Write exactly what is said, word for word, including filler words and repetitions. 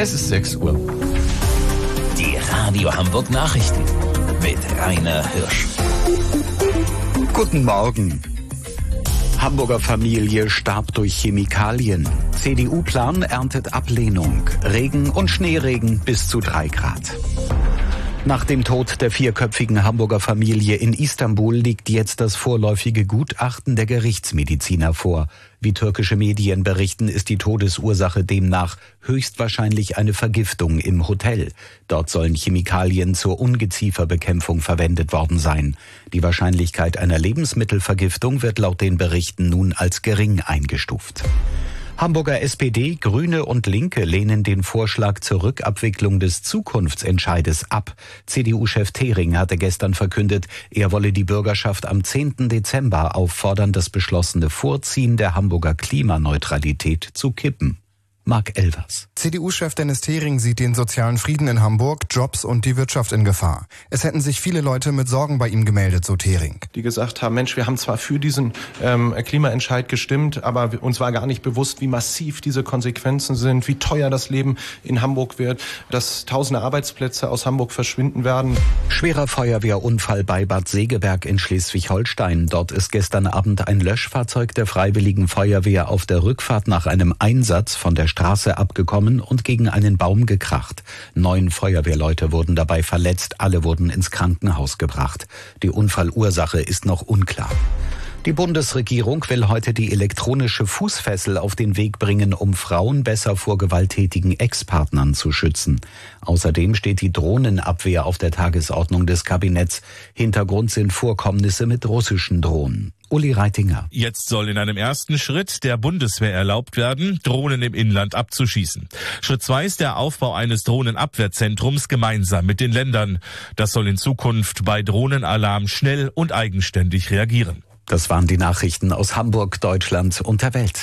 Es ist sechs Uhr. Die Radio Hamburg Nachrichten mit Rainer Hirsch. Guten Morgen. Hamburger Familie starb durch Chemikalien. C D U-Plan erntet Ablehnung. Regen und Schneeregen bis zu drei Grad. Nach dem Tod der vierköpfigen Hamburger Familie in Istanbul liegt jetzt das vorläufige Gutachten der Gerichtsmediziner vor. Wie türkische Medien berichten, ist die Todesursache demnach höchstwahrscheinlich eine Vergiftung im Hotel. Dort sollen Chemikalien zur Ungezieferbekämpfung verwendet worden sein. Die Wahrscheinlichkeit einer Lebensmittelvergiftung wird laut den Berichten nun als gering eingestuft. Hamburger S P D, Grüne und Linke lehnen den Vorschlag zur Rückabwicklung des Zukunftsentscheides ab. C D U-Chef Thering hatte gestern verkündet, er wolle die Bürgerschaft am zehnten Dezember auffordern, das beschlossene Vorziehen der Hamburger Klimaneutralität zu kippen. Marc Elvers. C D U-Chef Dennis Thering sieht den sozialen Frieden in Hamburg, Jobs und die Wirtschaft in Gefahr. Es hätten sich viele Leute mit Sorgen bei ihm gemeldet, so Thering. Die gesagt haben, Mensch, wir haben zwar für diesen ähm, Klimaentscheid gestimmt, aber uns war gar nicht bewusst, wie massiv diese Konsequenzen sind, wie teuer das Leben in Hamburg wird, dass tausende Arbeitsplätze aus Hamburg verschwinden werden. Schwerer Feuerwehrunfall bei Bad Segeberg in Schleswig-Holstein. Dort ist gestern Abend ein Löschfahrzeug der Freiwilligen Feuerwehr auf der Rückfahrt nach einem Einsatz von der Straße abgekommen und gegen einen Baum gekracht. Neun Feuerwehrleute wurden dabei verletzt, alle wurden ins Krankenhaus gebracht. Die Unfallursache ist noch unklar. Die Bundesregierung will heute die elektronische Fußfessel auf den Weg bringen, um Frauen besser vor gewalttätigen Ex-Partnern zu schützen. Außerdem steht die Drohnenabwehr auf der Tagesordnung des Kabinetts. Hintergrund sind Vorkommnisse mit russischen Drohnen. Uli Reitinger. Jetzt soll in einem ersten Schritt der Bundeswehr erlaubt werden, Drohnen im Inland abzuschießen. Schritt zwei ist der Aufbau eines Drohnenabwehrzentrums gemeinsam mit den Ländern. Das soll in Zukunft bei Drohnenalarm schnell und eigenständig reagieren. Das waren die Nachrichten aus Hamburg, Deutschland und der Welt.